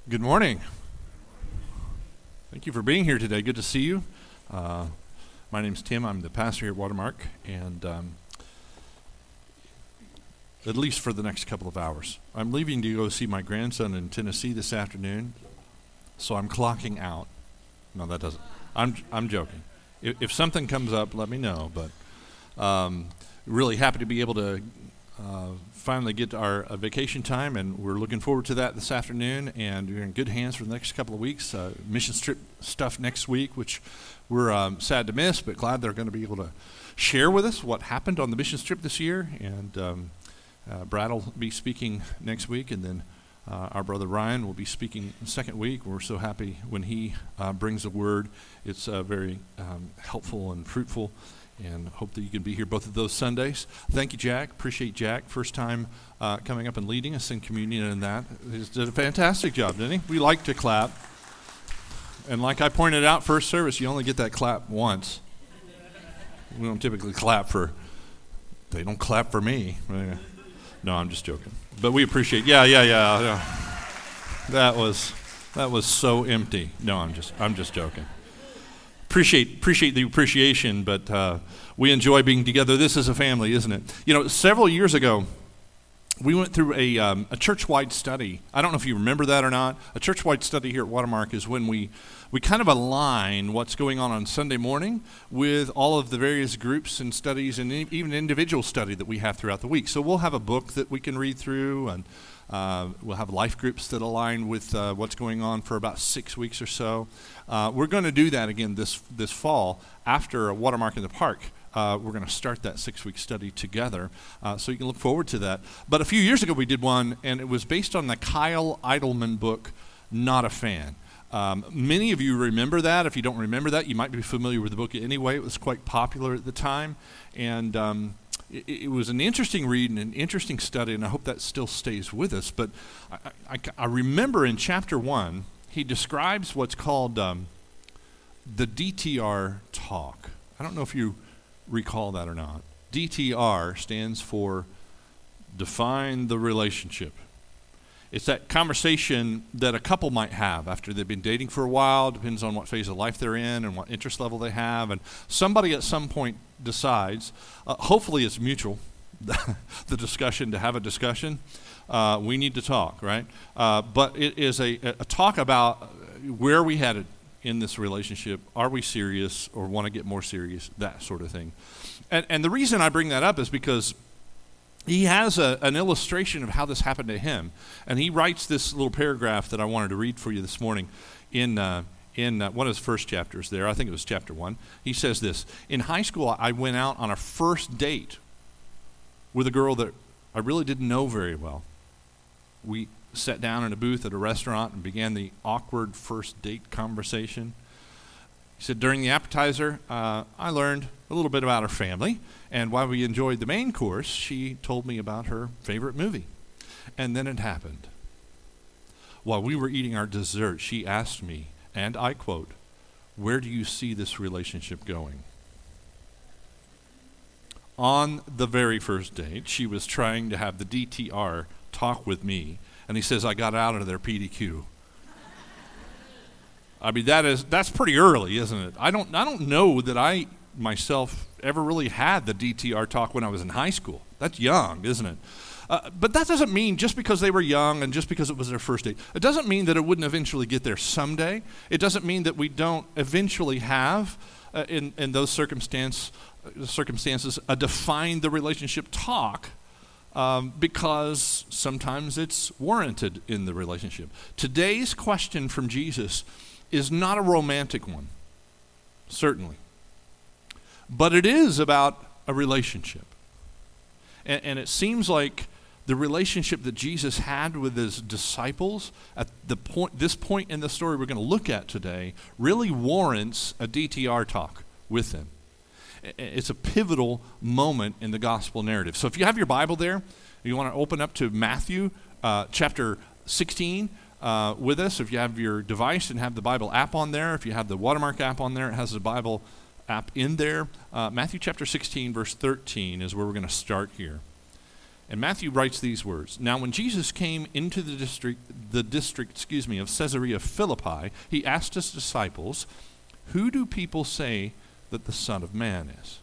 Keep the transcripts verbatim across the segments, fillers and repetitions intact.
Good morning. Thank you for being here today. Good to see you. Uh, my name's Tim. I'm the pastor here at Watermark, and um, at least for the next couple of hours. I'm leaving to go see my grandson in Tennessee this afternoon, so I'm clocking out. No, that doesn't. I'm I'm joking. If, if something comes up, let me know. But um, really happy to be able to Uh, finally get our uh, vacation time, and we're looking forward to that this afternoon, and we're in good hands for the next couple of weeks. Uh, mission trip stuff next week, which we're um, sad to miss, but glad they're going to be able to share with us what happened on the mission trip this year. And um, uh, Brad will be speaking next week, and then uh, our brother Ryan will be speaking the second week. We're so happy when he uh, brings a word. It's uh, very um, helpful and fruitful, and hope that you can be here both of those Sundays. Thank you, Jack. Appreciate Jack. First time uh, coming up and leading us in communion and that. He did a fantastic job, didn't he? We like to clap. And like I pointed out, first service, you only get that clap once. We don't typically clap for, they don't clap for me. No, I'm just joking. But we appreciate, yeah, yeah, yeah. yeah. That was, that was so empty. No, I'm just, I'm just joking. Appreciate appreciate the appreciation, but uh, we enjoy being together. This is a family, isn't it? You know, several years ago, we went through a um, a church-wide study. I don't know if you remember that or not. A church-wide study here at Watermark is when we we kind of align what's going on on Sunday morning with all of the various groups and studies and even individual study that we have throughout the week. So we'll have a book that we can read through, and Uh, we'll have life groups that align with uh, what's going on for about six weeks or so. Uh, we're going to do that again this this fall after a Watermark in the Park. Uh, we're going to start that six-week study together, uh, so you can look forward to that. But a few years ago we did one, and it was based on the Kyle Idleman book, Not a Fan. Um, many of you remember that. If you don't remember that, you might be familiar with the book anyway. It was quite popular at the time, and um, It, it was an interesting read and an interesting study, and I hope that still stays with us. But I, I, I remember in chapter one, he describes what's called um, the D T R talk. I don't know if you recall that or not. D T R stands for define the relationship. It's that conversation that a couple might have after they've been dating for a while, depends on what phase of life they're in and what interest level they have, and somebody at some point decides, uh, hopefully it's mutual, the discussion, to have a discussion. Uh, we need to talk, right? Uh, but it is a, a talk about where are we headed in this relationship. Are we serious or want to get more serious, that sort of thing. And, and the reason I bring that up is because he has a, an illustration of how this happened to him. And he writes this little paragraph that I wanted to read for you this morning in uh, in uh, one of his first chapters there. I think it was chapter one. He says this: in high school, I went out on a first date with a girl that I really didn't know very well. We sat down in a booth at a restaurant and began the awkward first date conversation. He said, during the appetizer, uh, I learned a little bit about her family, and while we enjoyed the main course, she told me about her favorite movie. And then it happened. While we were eating our dessert, she asked me, and I quote, "Where do you see this relationship going?" On the very first date, she was trying to have the D T R talk with me, and he says, I got out of there P D Q. I mean, that is that's pretty early, isn't it? I don't I don't know that I myself ever really had the D T R talk when I was in high school. That's young, isn't it? Uh, but that doesn't mean just because they were young and just because it was their first date, it doesn't mean that it wouldn't eventually get there someday. It doesn't mean that we don't eventually have, uh, in, in those circumstance, uh, circumstances, a define the relationship talk, um, because sometimes it's warranted in the relationship. Today's question from Jesus is not a romantic one, certainly. But it is about a relationship. And, and it seems like the relationship that Jesus had with his disciples at the point, this point in the story we're going to look at today really warrants a D T R talk with them. It's a pivotal moment in the gospel narrative. So if you have your Bible there, you want to open up to Matthew uh, chapter sixteen uh, with us. If you have your device and have the Bible app on there, if you have the Watermark app on there, it has the Bible app in there. Uh, Matthew chapter sixteen, verse thirteen is where we're going to start here. And Matthew writes these words: Now when Jesus came into the district the district, excuse me, of Caesarea Philippi, he asked his disciples, "Who do people say that the Son of Man is?"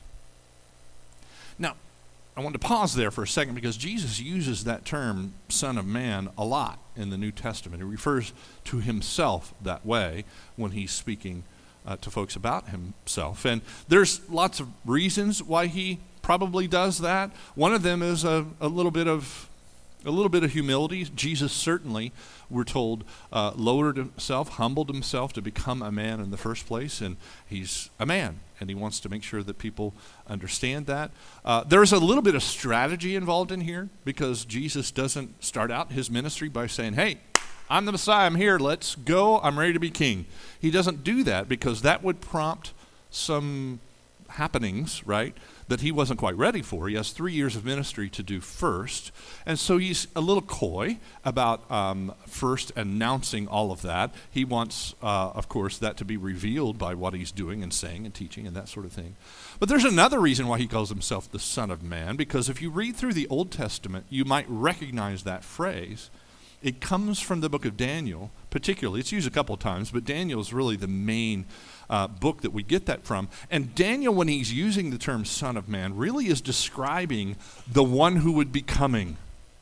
Now, I want to pause there for a second because Jesus uses that term, Son of Man, a lot in the New Testament. He refers to himself that way when he's speaking uh, to folks about himself. And there's lots of reasons why he probably does that. One of them is a, a little bit of a little bit of humility. Jesus certainly, we're told, uh, lowered himself, humbled himself to become a man in the first place, and he's a man, and he wants to make sure that people understand that. Uh, there's a little bit of strategy involved in here because Jesus doesn't start out his ministry by saying, "Hey, I'm the Messiah, I'm here, let's go, I'm ready to be king." He doesn't do that because that would prompt some happenings, right, that he wasn't quite ready for. He has three years of ministry to do first. And so he's a little coy about um, first announcing all of that. He wants, uh, of course, that to be revealed by what he's doing and saying and teaching and that sort of thing. But there's another reason why he calls himself the Son of Man, because if you read through the Old Testament, you might recognize that phrase. It comes from the book of Daniel, particularly. It's used a couple of times, but Daniel is really the main uh, book that we get that from. And Daniel, when he's using the term Son of Man, really is describing the one who would be coming,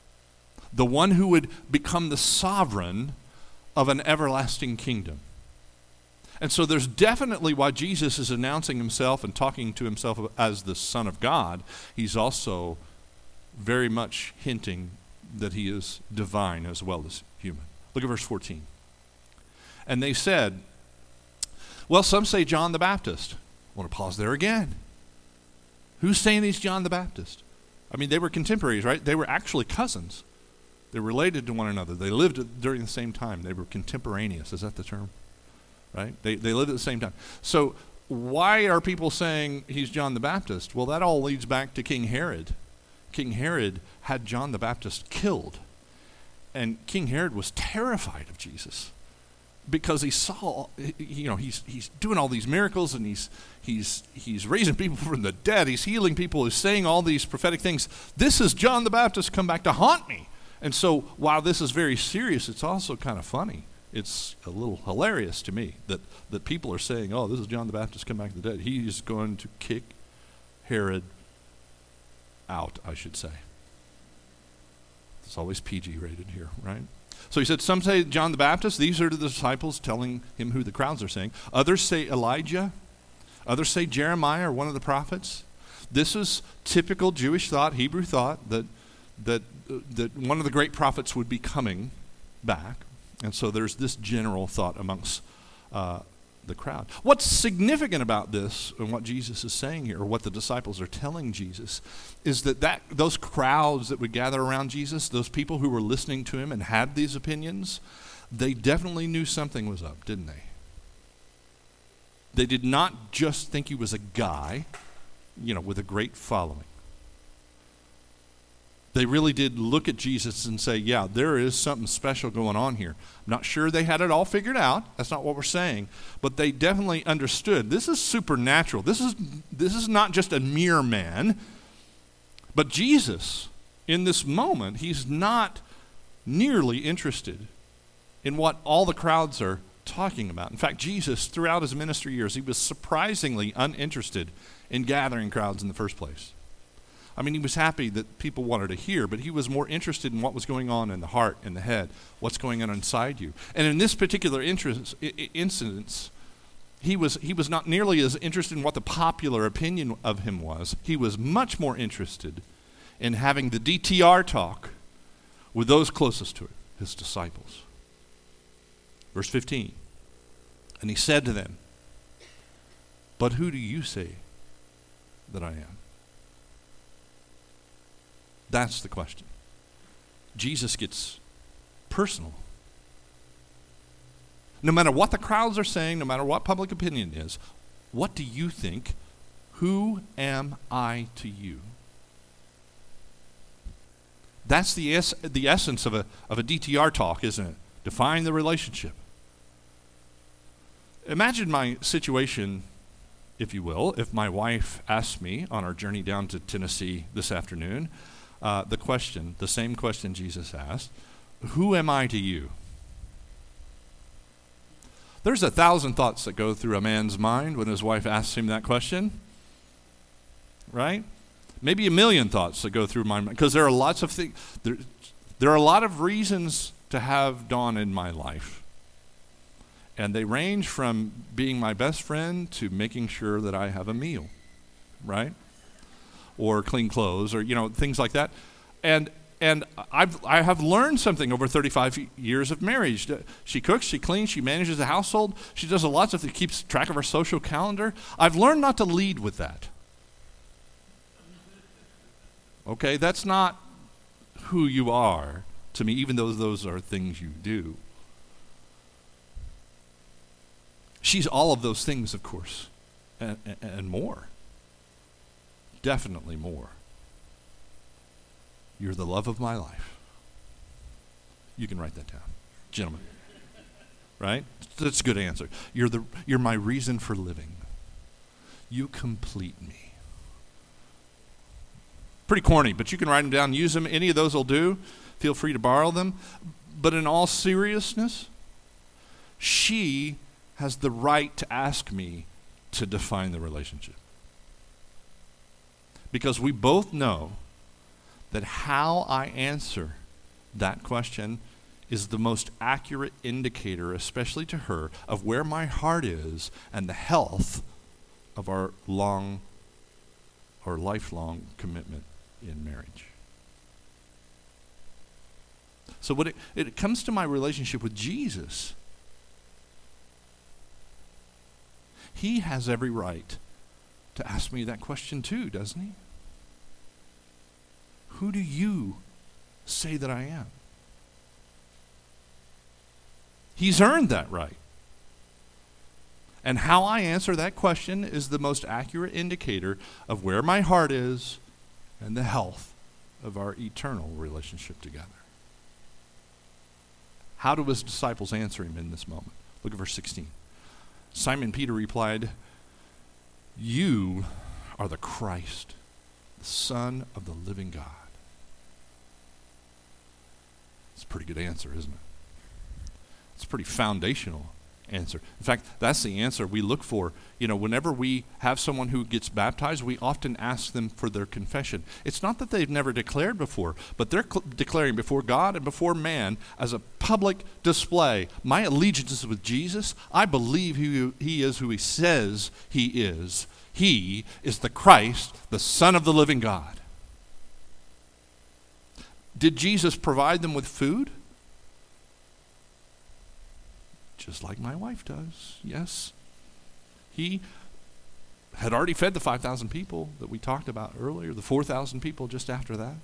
the one who would become the sovereign of an everlasting kingdom. And so there's definitely why Jesus is announcing himself and talking to himself as the Son of God. He's also very much hinting that he is divine as well as human. Look at verse fourteen. And they said, "Well, some say John the Baptist." I want to pause there again. Who's saying he's John the Baptist? I mean, they were contemporaries, right? They were actually cousins. They were related to one another. They lived during the same time. They were contemporaneous. Is that the term? Right? They, they lived at the same time. So why are people saying he's John the Baptist? Well, that all leads back to King Herod. King Herod had John the Baptist killed. And King Herod was terrified of Jesus because he saw, you know, he's he's doing all these miracles and he's he's he's raising people from the dead. He's healing people. He's saying all these prophetic things. This is John the Baptist come back to haunt me. And so while this is very serious, it's also kind of funny. It's a little hilarious to me that, that people are saying, "Oh, this is John the Baptist come back to the dead. He's going to kick Herod out," I should say. It's always P G rated here, right? So he said, some say John the Baptist. These are the disciples telling him who the crowds are saying. Others say Elijah. Others say Jeremiah or one of the prophets. This is typical Jewish thought, Hebrew thought, that that uh, that one of the great prophets would be coming back. And so there's this general thought amongst uh, the crowd. What's significant about this and what Jesus is saying here, or what the disciples are telling Jesus, is that, that those crowds that would gather around Jesus, those people who were listening to him and had these opinions, they definitely knew something was up, didn't they? They did not just think he was a guy, you know, with a great following. They really did look at Jesus and say, yeah, there is something special going on here. I'm not sure they had it all figured out. That's not what we're saying. But they definitely understood. This is supernatural. This is, this is not just a mere man. But Jesus, in this moment, he's not nearly interested in what all the crowds are talking about. In fact, Jesus, throughout his ministry years, he was surprisingly uninterested in gathering crowds in the first place. I mean, he was happy that people wanted to hear, but he was more interested in what was going on in the heart and the head, what's going on inside you. And in this particular interest, I- incidence, he was he was not nearly as interested in what the popular opinion of him was. He was much more interested in having the D T R talk with those closest to him, his disciples. Verse fifteen, and he said to them, "But who do you say that I am?" That's the question. Jesus gets personal. No matter what the crowds are saying, no matter what public opinion is, what do you think? Who am I to you? That's the es- the essence of a of a D T R talk, isn't it? Define the relationship. Imagine my situation, if you will, if my wife asked me on our journey down to Tennessee this afternoon, Uh, the question, the same question Jesus asked, who am I to you? There's a thousand thoughts that go through a man's mind when his wife asks him that question, right? Maybe a million thoughts that go through my mind, because there are lots of things, there, there are a lot of reasons to have Dawn in my life. And they range from being my best friend to making sure that I have a meal, right? Or clean clothes, or, you know, things like that. And and I've I have learned something over thirty-five years of marriage. She cooks, she cleans, she manages the household, she does a lot of stuff that keeps track of our social calendar. I've learned not to lead with that. Okay, that's not who you are to me, even though those are things you do. She's all of those things, of course, and, and, and more. Definitely more. You're the love of my life. You can write that down, gentlemen. Right? That's a good answer. You're the you're my reason for living. You complete me. Pretty corny, but you can write them down, use them. Any of those will do. Feel free to borrow them. But in all seriousness, she has the right to ask me to define the relationship. Because we both know that how I answer that question is the most accurate indicator, especially to her, of where my heart is and the health of our long or lifelong commitment in marriage. So when it, it comes to my relationship with Jesus, he has every right to ask me that question too, doesn't he? Who do you say that I am? He's earned that right. And how I answer that question is the most accurate indicator of where my heart is and the health of our eternal relationship together. How do his disciples answer him in this moment? Look at verse sixteen. Simon Peter replied, "You are the Christ, the Son of the living God." It's a pretty good answer, isn't it? It's a pretty foundational answer. In fact, that's the answer we look for. You know, whenever we have someone who gets baptized, we often ask them for their confession. It's not that they've never declared before, but they're cl- declaring before God and before man as a public display, my allegiance is with Jesus. I believe he, he is who he says he is. He is the Christ, the Son of the living God. Did Jesus provide them with food? Just like my wife does, yes. He had already fed the five thousand people that we talked about earlier, the four thousand people just after that.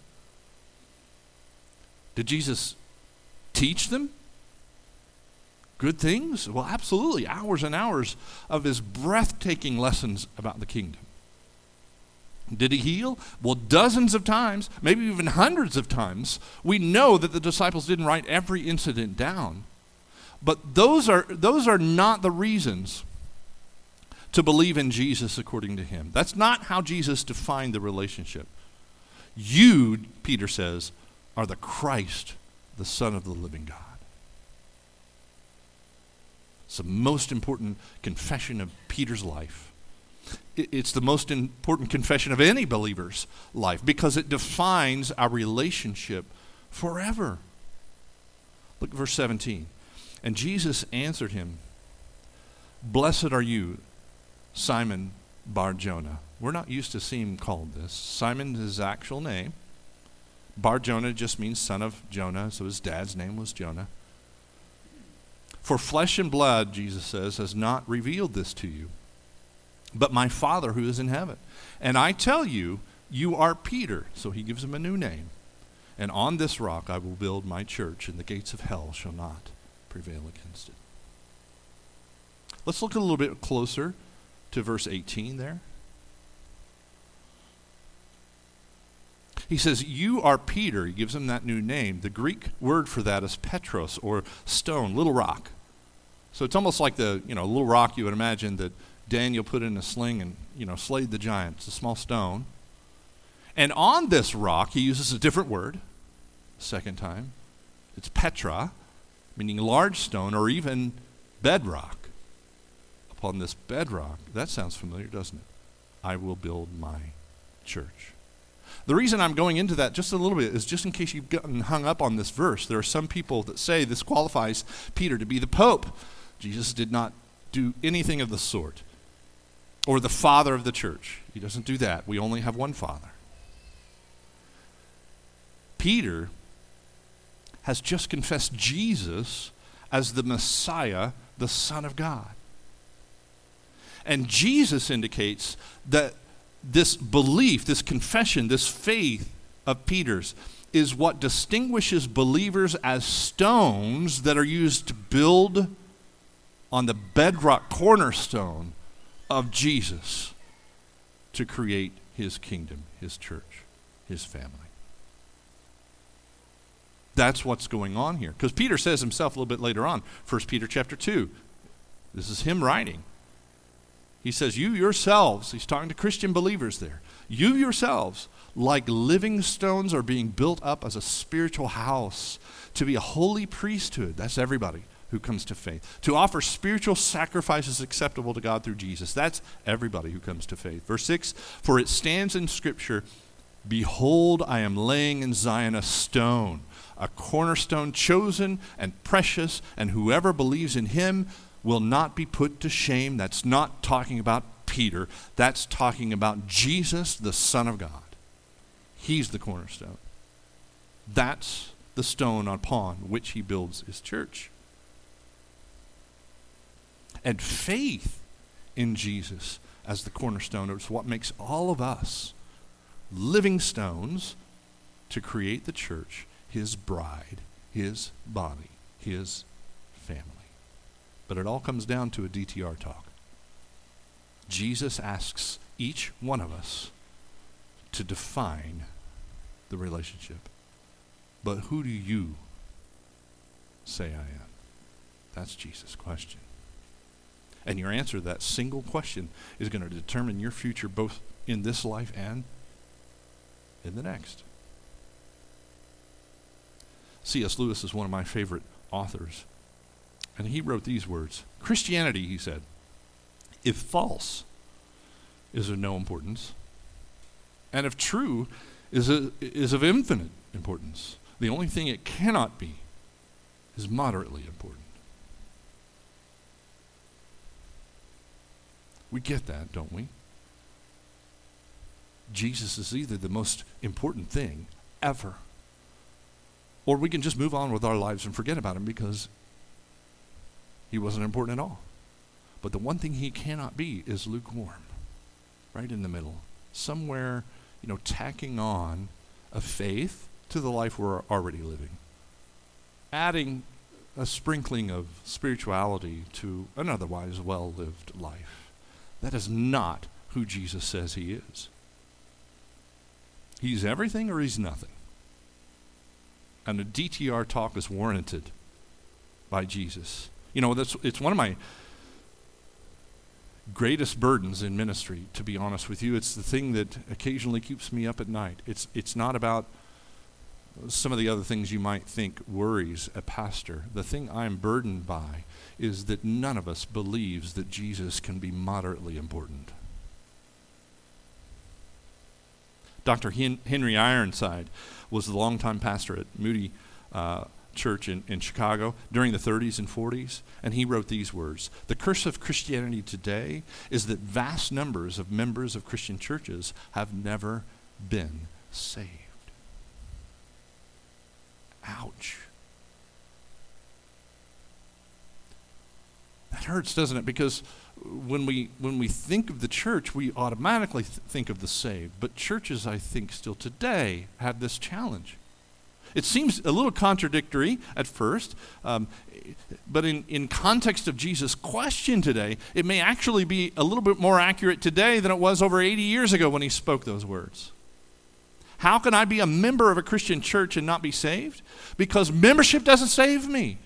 Did Jesus teach them good things? Well, absolutely. Hours and hours of his breathtaking lessons about the kingdom. Did he heal? Well, dozens of times, maybe even hundreds of times. We know that the disciples didn't write every incident down. But those are those are not the reasons to believe in Jesus according to him. That's not how Jesus defined the relationship. You, Peter says, are the Christ, the Son of the living God. It's the most important confession of Peter's life. It's the most important confession of any believer's life because it defines our relationship forever. Look at verse seventeen. And Jesus answered him, "Blessed are you, Simon Bar-Jonah." We're not used to seeing him called this. Simon is his actual name. Bar-Jonah just means son of Jonah, so his dad's name was Jonah. "For flesh and blood," Jesus says, "has not revealed this to you, but my Father who is in heaven. And I tell you, you are Peter." So he gives him a new name. "And on this rock I will build my church, and the gates of hell shall not prevail against it." Let's look a little bit closer to verse eighteen there. He says, "You are Peter." He gives him that new name. The Greek word for that is Petros, or stone, little rock. So it's almost like the, you know, little rock you would imagine that Daniel put in a sling and, you know, slayed the giant. It's a small stone. And on this rock, he uses a different word, second time. It's Petra, meaning large stone or even bedrock. upon this bedrock. That sounds familiar, doesn't it? I will build my church. The reason I'm going into that just a little bit is just in case you've gotten hung up on this verse. There are some people that say this qualifies Peter to be the Pope. Jesus did not do anything of the sort. Or the father of the church. He doesn't do that. We only have one father. Peter has just confessed Jesus as the Messiah, the Son of God. And Jesus indicates that this belief, this confession, this faith of Peter's is what distinguishes believers as stones that are used to build on the bedrock cornerstone of Jesus to create his kingdom, his church, his family. That's what's going on here. Because Peter says himself a little bit later on, First Peter chapter two. This is him writing. He says, you yourselves, he's talking to Christian believers there, you yourselves, like living stones, are being built up as a spiritual house to be a holy priesthood. That's everybody who comes to faith. To offer spiritual sacrifices acceptable to God through Jesus. That's everybody who comes to faith. Verse six, for it stands in Scripture, behold, I am laying in Zion a stone, a cornerstone chosen and precious, and whoever believes in him will not be put to shame. That's not talking about Peter. That's talking about Jesus, the Son of God. He's the cornerstone. That's the stone upon which he builds his church. And faith in Jesus as the cornerstone is what makes all of us living stones to create the church, his bride, his body, his family. But it all comes down to a D T R talk. Jesus asks each one of us to define the relationship. But who do you say I am? That's Jesus' question. And your answer to that single question is going to determine your future both in this life and in the next. C S Lewis is one of my favorite authors. And he wrote these words. Christianity, he said, if false, is of no importance. And if true, is, a, is of infinite importance. The only thing it cannot be is moderately important. We get that, don't we? Jesus is either the most important thing ever, or we can just move on with our lives and forget about him because he wasn't important at all. But the one thing he cannot be is lukewarm, right in the middle, somewhere, you know, tacking on a faith to the life we're already living, adding a sprinkling of spirituality to an otherwise well-lived life. That is not who Jesus says he is. He's everything or he's nothing. And a D T R talk is warranted by Jesus. You know, that's it's one of my greatest burdens in ministry, to be honest with you. It's the thing that occasionally keeps me up at night. It's it's not about some of the other things you might think worries a pastor. The thing I'm burdened by is that none of us believes that Jesus can be moderately important. Doctor Hen- Henry Ironside was the longtime pastor at Moody uh, Church in, in Chicago during the thirties and forties, and he wrote these words. The curse of Christianity today is that vast numbers of members of Christian churches have never been saved. Ouch. That hurts, doesn't it? Because when we when we think of the church, we automatically th- think of the saved. But churches, I think, still today have this challenge. It seems a little contradictory at first, um, but in, in context of Jesus' question today, it may actually be a little bit more accurate today than it was over eighty years ago when he spoke those words. How can I be a member of a Christian church and not be saved? Because membership doesn't save me.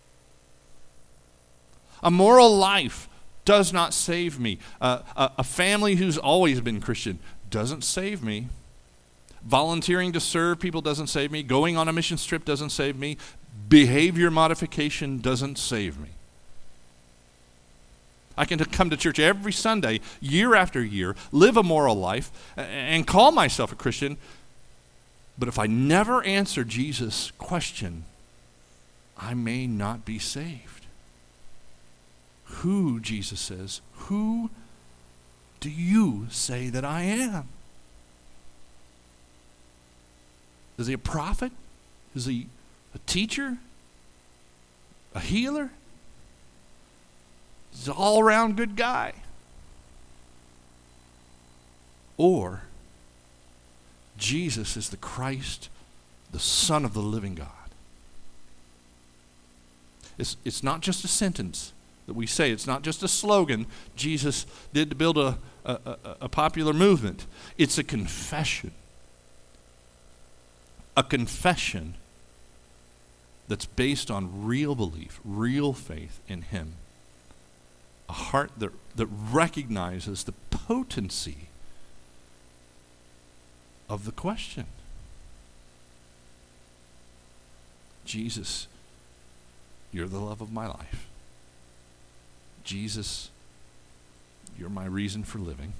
A moral life does not save me. Uh, a, a family who's always been Christian doesn't save me. Volunteering to serve people doesn't save me. Going on a mission trip doesn't save me. Behavior modification doesn't save me. I can come to church every Sunday, year after year, live a moral life, and call myself a Christian. But if I never answer Jesus' question, I may not be saved. Who, Jesus says, who do you say that I am? Is he a prophet? Is he a teacher? A healer? He's an all-around good guy. Or Jesus is the Christ, the Son of the living God. It's, it's not just a sentence that we say. It's not just a slogan Jesus did to build a, a, a, a popular movement. It's a confession. A confession that's based on real belief, real faith in him. A heart that, that recognizes the potency of the question. Jesus, you're the love of my life. Jesus, you're my reason for living.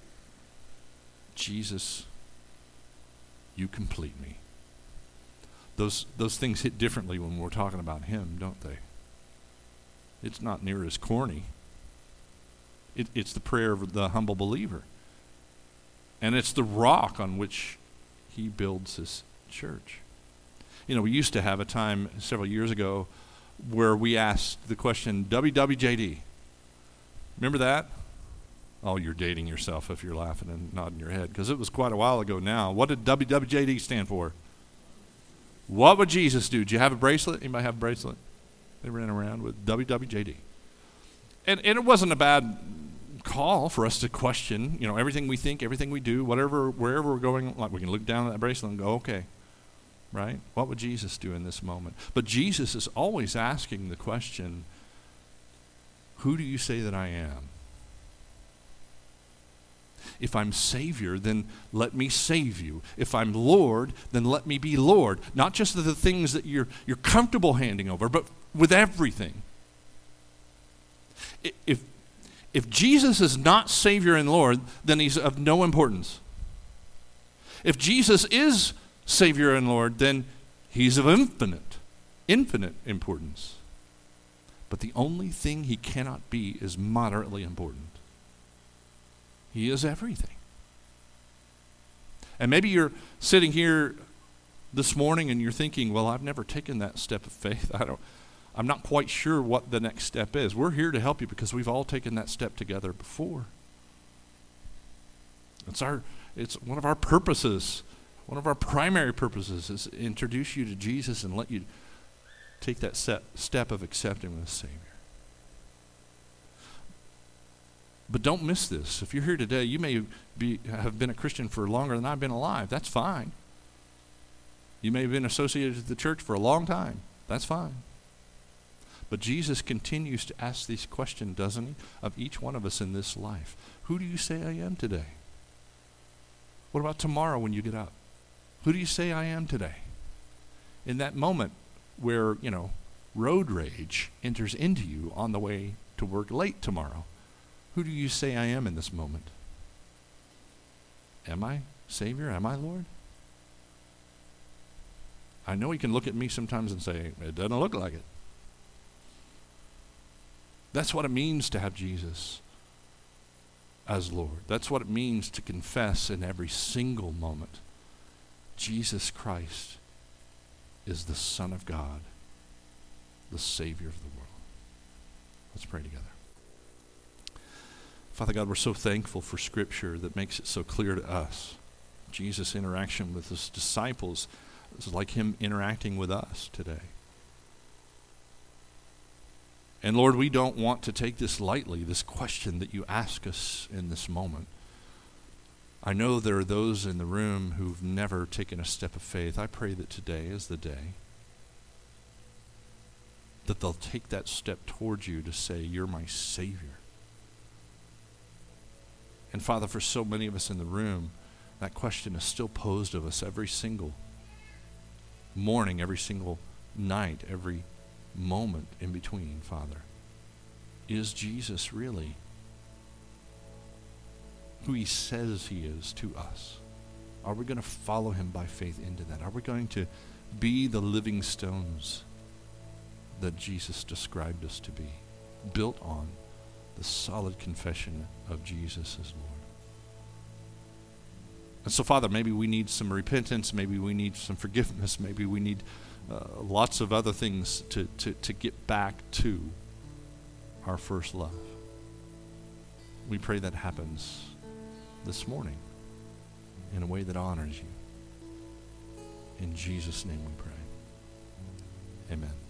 Jesus, you complete me. Those, those things hit differently when we're talking about him, don't they? It's not near as corny. It, it's the prayer of the humble believer. And it's the rock on which he builds his church. You know, we used to have a time several years ago where we asked the question, W W J D. Remember that? Oh, you're dating yourself if you're laughing and nodding your head, because it was quite a while ago now. What did W W J D stand for? What would Jesus do? Did you have a bracelet? Anybody have a bracelet? They ran around with W W J D. And, and it wasn't a bad call for us to question, you know, everything we think, everything we do, whatever, wherever we're going, like we can look down at that bracelet and go, okay, right? What would Jesus do in this moment? But Jesus is always asking the question, who do you say that I am? If I'm Savior, then let me save you. If I'm Lord, then let me be Lord. Not just the things that you're, you're comfortable handing over, but with everything. If, if Jesus is not Savior and Lord, then he's of no importance. If Jesus is Savior and Lord, then he's of infinite, infinite importance. But the only thing he cannot be is moderately important. He is everything. And maybe you're sitting here this morning and you're thinking, well, I've never taken that step of faith. I don't, I'm not quite sure what the next step is. We're here to help you because we've all taken that step together before. It's our, it's one of our purposes, one of our primary purposes is to introduce you to Jesus and let you take that set, step of accepting him as Savior. But don't miss this. If you're here today, you may be have been a Christian for longer than I've been alive. That's fine. You may have been associated with the church for a long time. That's fine. But Jesus continues to ask these questions, doesn't he, of each one of us in this life. Who do you say I am today? What about tomorrow when you get up? Who do you say I am today? In that moment where, you know, road rage enters into you on the way to work late tomorrow, who do you say I am in this moment? Am I Savior? Am I Lord? I know he can look at me sometimes and say, it doesn't look like it. That's what it means to have Jesus as Lord. That's what it means to confess in every single moment, Jesus Christ is the Son of God, the Savior of the world. Let's pray together. Father God, we're so thankful for Scripture that makes it so clear to us. Jesus' interaction with his disciples is like him interacting with us today. And Lord, we don't want to take this lightly, this question that you ask us in this moment. I know there are those in the room who've never taken a step of faith. I pray that today is the day that they'll take that step towards you to say, you're my Savior. And Father, for so many of us in the room, that question is still posed of us every single morning, every single night, every moment in between, Father. is Jesus really who he says he is to us? Are we going to follow him by faith into that? Are we going to be the living stones that Jesus described us to be, built on the solid confession of Jesus as Lord? And so, Father, maybe we need some repentance, maybe we need some forgiveness, maybe we need uh, lots of other things to, to, to get back to our first love. We pray that happens this morning in a way that honors you. In Jesus' name we pray. Amen.